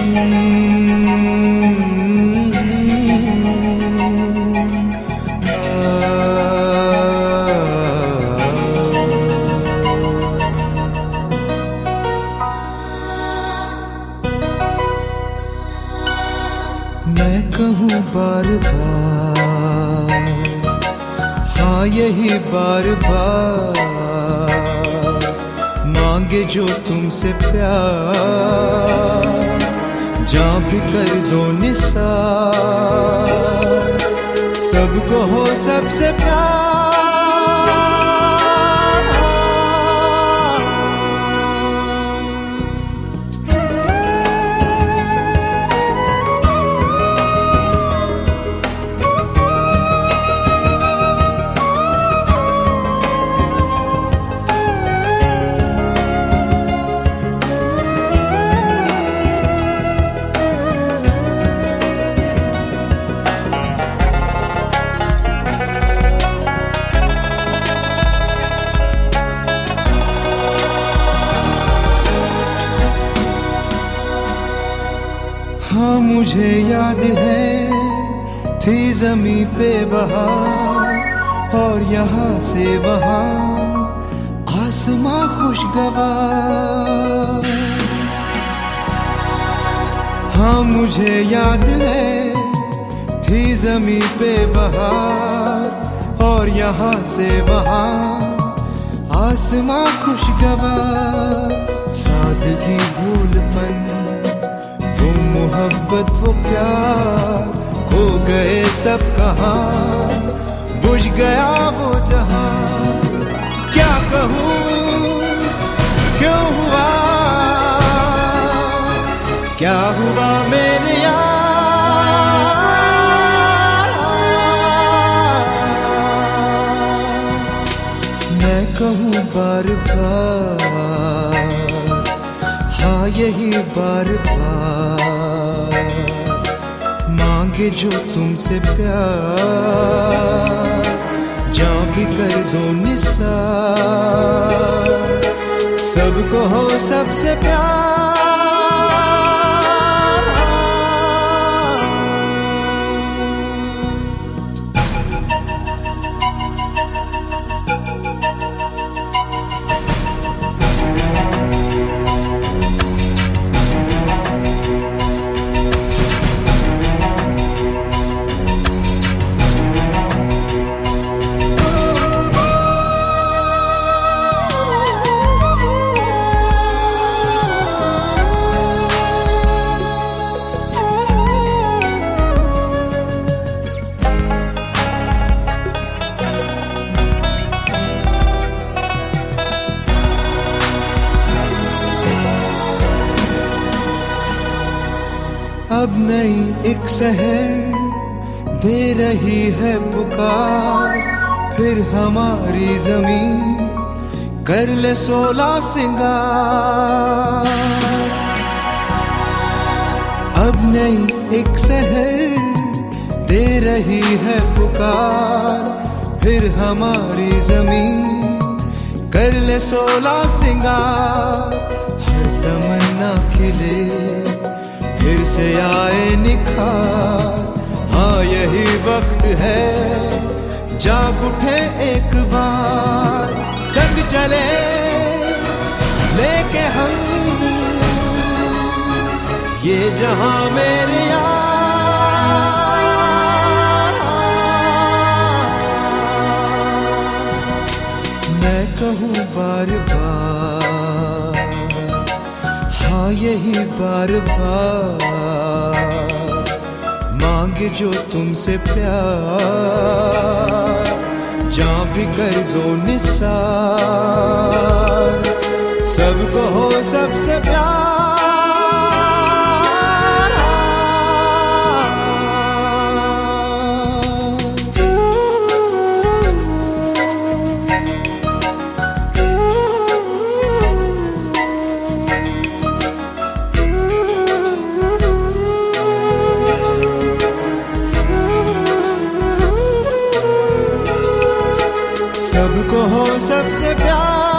मैं कहूँ बार बार, हाँ यही बार बार, मांगे जो तुमसे प्यार, जा भी कर दो निसार, सबको हो सबसे प्यार। हाँ मुझे याद है थी ज़मीं पे बहार, और यहाँ से वहाँ आसमां खुशगवार। हाँ मुझे याद है थी ज़मीं पे बहार, और यहाँ से वहाँ आसमां खुशगवार। सादगी भूलपन वो मोहब्बत वो प्यार, खो गए सब कहाँ, बुझ गया वो जहां। क्या कहूँ क्यों हुआ, क्या हुआ मेरे यार। मैं कहूँ बार बार, हाँ यही बार बार, मांगे जो तुमसे प्यार, जा भी कर दो निसार, सबको हो सबसे प्यार। अब नई एक शहर दे रही है पुकार, फिर हमारी जमीन कर ले 16 सिंगार। अब नई एक शहर दे रही है पुकार, फिर हमारी जमीन कर ले 16 सिंगार। हर तमन्ना खिले फिर से आए निखार, हाँ यही वक्त है जाग उठे एक बार। संग चले लेके हम ये जहां मेरे यार। मैं कहूँ बार बार, हाँ यही बार बार, मांगे जो तुमसे प्यार, जा भी कर दो निसार, सबको हो सबसे प्यार। सबको हो सबसे प्यार।